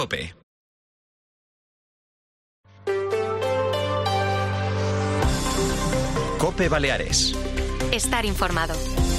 COPE. COPE Baleares. Estar informado.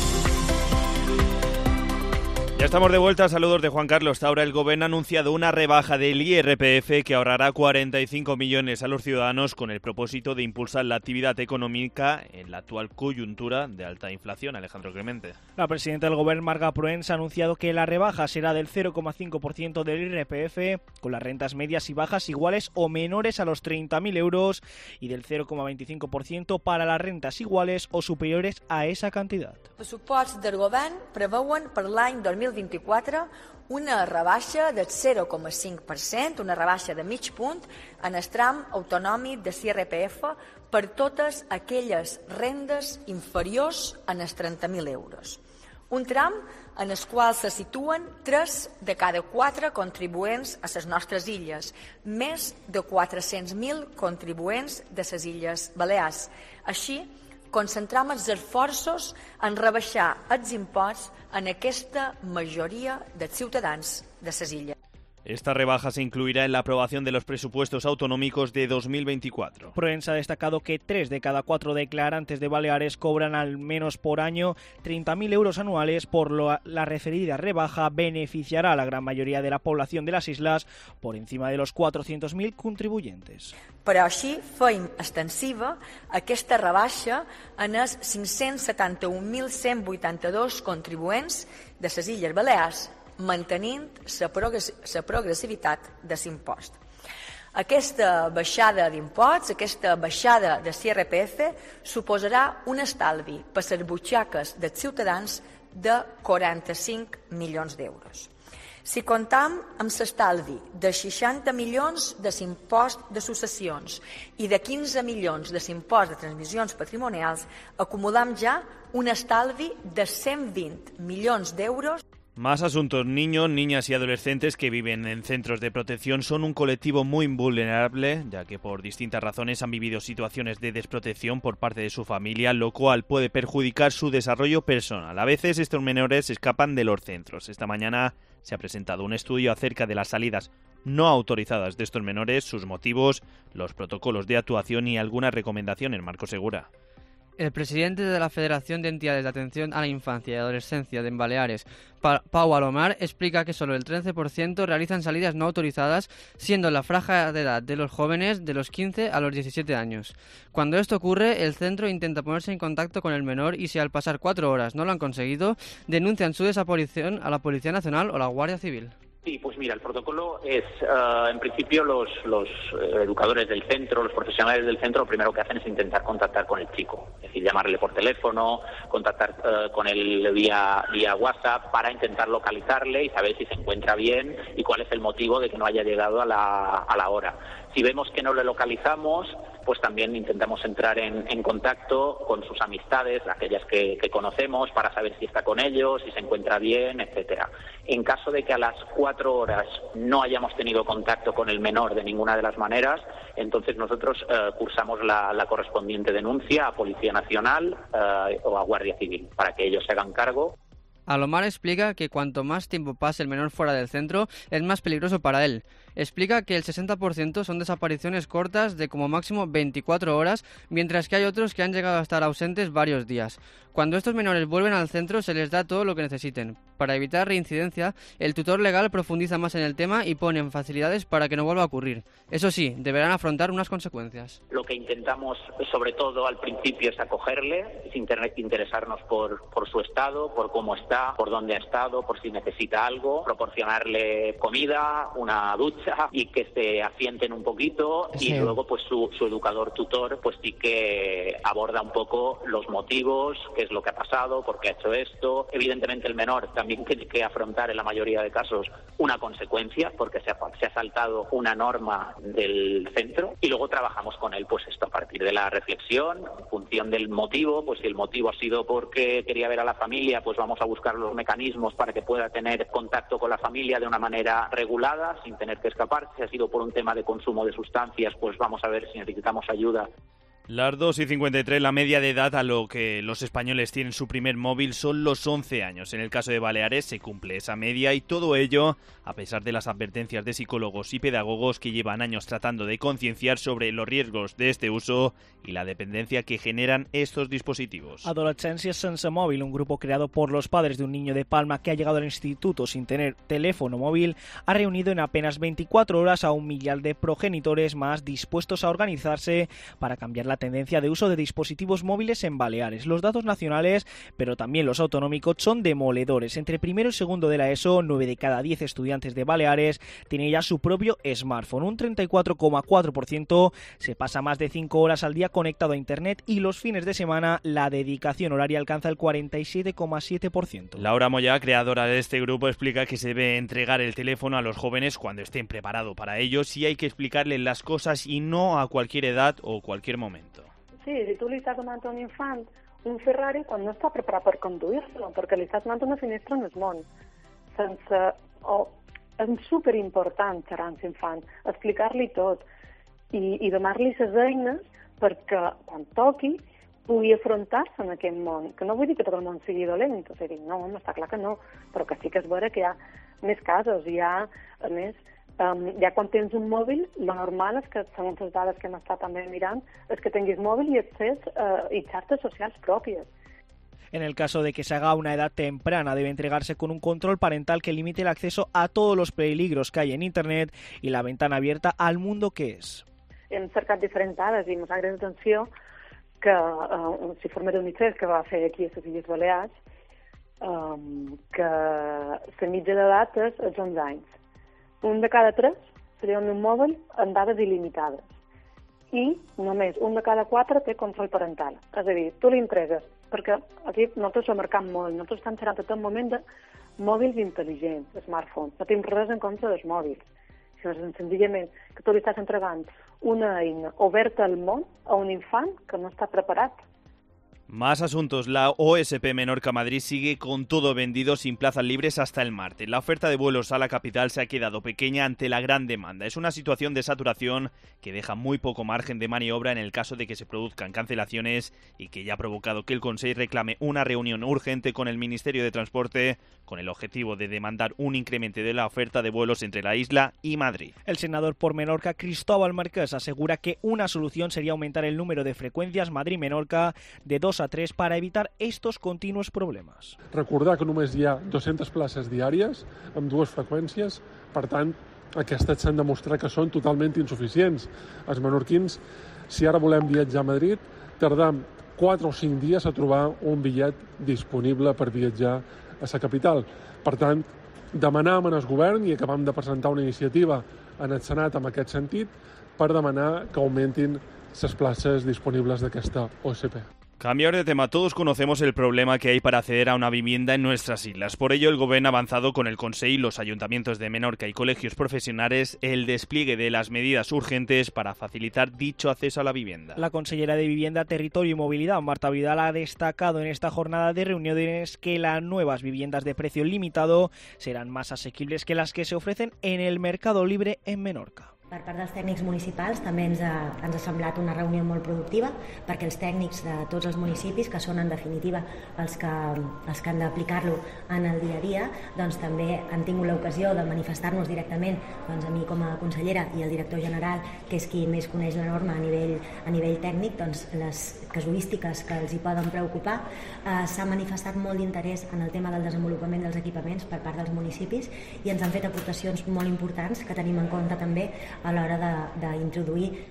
Ya estamos de vuelta, saludos de Juan Carlos Taura. El Gobierno ha anunciado una rebaja del IRPF que ahorrará 45 millones a los ciudadanos con el propósito de impulsar la actividad económica en la actual coyuntura de alta inflación. Alejandro Clemente. La presidenta del Gobierno, Marga Proens, ha anunciado que la rebaja será del 0,5% del IRPF con las rentas medias y bajas iguales o menores a los 30.000 euros y del 0,25% para las rentas iguales o superiores a esa cantidad. Els pressupostos del Govern preveuen per l'any 2024 una rebaixa del 0,5%, una rebaixa de mig punt en el tram autonòmic de l'IRPF per totes aquelles rendes inferiors a els 30.000 euros. Un tram en el qual se situen 3 de cada 4 contribuents a les nostres illes, més de 400.000 contribuents de les Illes Balears. Així, concentram els esforços en rebaixar els imposts en aquesta majoria dels ciutadans de les illes. Esta rebaja se incluirá en la aprobación de los presupuestos autonómicos de 2024. Proens ha destacado que 3 de cada 4 declarantes de Baleares cobran al menos por año 30.000 euros anuales, por lo la referida rebaja beneficiará a la gran mayoría de la población de las islas por encima de los 400.000 contribuyentes. Però així feim extensiva aquesta rebaixa en els 571.182 contribuents de les Illes Balears, mantenint la progressivitat de l'impost. Aquesta baixada d'imposts, aquesta baixada de l'IRPF, suposarà un estalvi per les butxaques dels ciutadans de 45 milions d'euros. Si comptam amb l'estalvi de 60 milions de l'impost de successions i de 15 milions de l'impost de transmissions patrimonials, acumulam ja un estalvi de 120 milions d'euros. Más asuntos. Niños, niñas y adolescentes que viven en centros de protección son un colectivo muy vulnerable, ya que por distintas razones han vivido situaciones de desprotección por parte de su familia, lo cual puede perjudicar su desarrollo personal. A veces estos menores escapan de los centros. Esta mañana se ha presentado un estudio acerca de las salidas no autorizadas de estos menores, sus motivos, los protocolos de actuación y algunas recomendaciones. Marco Segura. El presidente de la Federación de Entidades de Atención a la Infancia y Adolescencia de Baleares, Pau Alomar, explica que solo el 13% realizan salidas no autorizadas, siendo la franja de edad de los jóvenes de los 15 a los 17 años. Cuando esto ocurre, el centro intenta ponerse en contacto con el menor y si al pasar 4 horas no lo han conseguido, denuncian su desaparición a la Policía Nacional o la Guardia Civil. Sí, pues mira, el protocolo es, en principio, los educadores del centro, los profesionales del centro, lo primero que hacen es intentar contactar con el chico. Es decir, llamarle por teléfono, contactar con él vía WhatsApp para intentar localizarle y saber si se encuentra bien y cuál es el motivo de que no haya llegado a la hora. Si vemos que no le localizamos, pues también intentamos entrar en contacto con sus amistades, aquellas que conocemos, para saber si está con ellos, si se encuentra bien, etcétera. En caso de que a las 4 horas no hayamos tenido contacto con el menor de ninguna de las maneras, entonces nosotros cursamos la correspondiente denuncia a Policía Nacional o a Guardia Civil, para que ellos se hagan cargo. Alomar explica que cuanto más tiempo pase el menor fuera del centro, es más peligroso para él. Explica que el 60% son desapariciones cortas de como máximo 24 horas, mientras que hay otros que han llegado a estar ausentes varios días. Cuando estos menores vuelven al centro se les da todo lo que necesiten. Para evitar reincidencia, el tutor legal profundiza más en el tema y pone facilidades para que no vuelva a ocurrir. Eso sí, deberán afrontar unas consecuencias. Lo que intentamos, sobre todo al principio, es acogerle, es interesarnos por su estado, por cómo está, por dónde ha estado, por si necesita algo, proporcionarle comida, una ducha y que se asienten un poquito. Sí. Y luego pues su educador tutor pues sí que aborda un poco los motivos, qué es lo que ha pasado, por qué ha hecho esto. Evidentemente el menor también tiene que afrontar en la mayoría de casos una consecuencia porque se ha saltado una norma del centro y luego trabajamos con él pues esto a partir de la reflexión, en función del motivo, pues si el motivo ha sido porque quería ver a la familia, pues vamos a buscar los mecanismos para que pueda tener contacto con la familia de una manera regulada, sin tener que escapar. Si ha sido por un tema de consumo de sustancias, pues vamos a ver si necesitamos ayuda. Las 2:53, la media de edad a lo que los españoles tienen su primer móvil son los 11 años. En el caso de Baleares se cumple esa media y todo ello a pesar de las advertencias de psicólogos y pedagogos que llevan años tratando de concienciar sobre los riesgos de este uso y la dependencia que generan estos dispositivos. Adolescencia sense móvil, un grupo creado por los padres de un niño de Palma que ha llegado al instituto sin tener teléfono móvil, ha reunido en apenas 24 horas a 1 millar de progenitores más dispuestos a organizarse para cambiar la tendencia de uso de dispositivos móviles en Baleares. Los datos nacionales, pero también los autonómicos, son demoledores. Entre primero y segundo de la ESO, 9 de cada 10 estudiantes de Baleares tienen ya su propio smartphone. Un 34,4% se pasa más de 5 horas al día conectado a Internet y los fines de semana la dedicación horaria alcanza el 47,7%. Laura Moya, creadora de este grupo, explica que se debe entregar el teléfono a los jóvenes cuando estén preparados para ellos y hay que explicarles las cosas y no a cualquier edad o cualquier momento. Sí, si tu li estàs donant a un infant un Ferrari quan no està preparat per conduir-lo, perquè li estàs donant una finestra en el món. És superimportant xerrar amb l'infant, explicar-li tot i donar-li les eines perquè quan toqui pugui afrontar-se en aquest món. Que no vull dir que tot el món sigui dolent, o sigui, no, està clar que no, però que sí que és vera que hi ha més casos, a més, ja quan tens un mòbil, lo normal és que, segons les dades que hem estat també mirant, és que tinguis mòbil i accés i xarxes socials pròpies. En el caso de que se haga a una edad temprana, debe entregarse con un control parental que limite el acceso a todos los peligros que hay en Internet y la ventana abierta al mundo que és. Hem cercat diferents dades i ens ha agregat atenció que l'informe d'UNICEF que va fer aquí a les Illes Balears, que la mitja d'edat és als 11 anys. Un de cada 3 seria un mòbil amb dades il·limitades i només un de cada 4 té control parental. És a dir, tu li entregues, perquè aquí nosaltres ho marcam molt, nosaltres estem xerrant tot el moment de mòbils intel·ligents, smartphones, no tenim res en contra dels mòbils, sinó senzillament que tu li estàs entregant una eina oberta al món a un infant que no està preparat. Más asuntos. La OSP Menorca Madrid sigue con todo vendido sin plazas libres hasta el martes. La oferta de vuelos a la capital se ha quedado pequeña ante la gran demanda. Es una situación de saturación que deja muy poco margen de maniobra en el caso de que se produzcan cancelaciones y que ya ha provocado que el Consejo reclame una reunión urgente con el Ministerio de Transporte con el objetivo de demandar un incremento de la oferta de vuelos entre la isla y Madrid. El senador por Menorca, Cristóbal Marqués, asegura que una solución sería aumentar el número de frecuencias Madrid-Menorca de 2 a 3 para evitar estos continuos problemes. Recordar que només hi ha 200 places diàries amb 2 freqüències, per tant, aquestes s'han de mostrar que són totalment insuficients. Els menorquins, si ara volem viatjar a Madrid, tardam 4 o 5 dies a trobar un bitllet disponible per viatjar a la capital. Per tant, demanàvem al govern i acabam de presentar una iniciativa en el Senat en aquest sentit per demanar que augmentin les places disponibles d'aquesta OSP. Cambiar de tema. Todos conocemos el problema que hay para acceder a una vivienda en nuestras islas. Por ello, el Gobierno ha avanzado con el Consejo, los ayuntamientos de Menorca y colegios profesionales el despliegue de las medidas urgentes para facilitar dicho acceso a la vivienda. La consellera de Vivienda, Territorio y Movilidad, Marta Vidal, ha destacado en esta jornada de reuniones que las nuevas viviendas de precio limitado serán más asequibles que las que se ofrecen en el mercado libre en Menorca. Per part dels tècnics municipals també ens ha semblat una reunió molt productiva perquè els tècnics de tots els municipis, que són en definitiva els que han d'aplicar-lo en el dia a dia, doncs també han tingut l'ocasió de manifestar-nos directament, doncs a mi com a consellera i el director general, que és qui més coneix la norma a nivell tècnic, doncs les casuístiques que els hi poden preocupar. S'ha manifestat molt d'interès en el tema del desenvolupament dels equipaments per part dels municipis i ens han fet aportacions molt importants que tenim en compte també a l'hora d'introduir.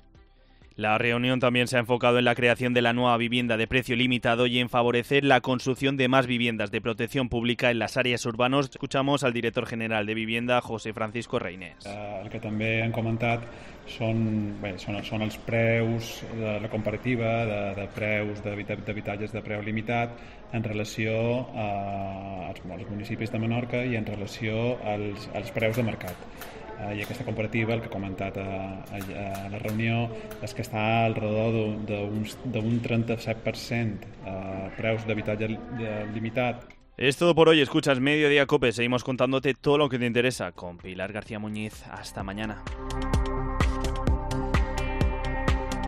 La reunión también se ha enfocado en la creación de la nueva vivienda de precio limitado y en favorecer la construcción de más viviendas de protección pública en las áreas urbanas. Escuchamos al director general de Vivienda, José Francisco Reynés. El que també han comentat són els preus, la comparativa de preus d'habitatges de preu limitat en relació als municipis de Menorca i en relació als preus de mercat. I aquesta comparativa, el que ha comentat a la reunió, és que està al redor d'un 37% preus d'habitatge limitat. Es todo por hoy. Escuchas Mediodía Cope. Seguimos contándote todo lo que te interesa con Pilar García Muñiz. Hasta mañana.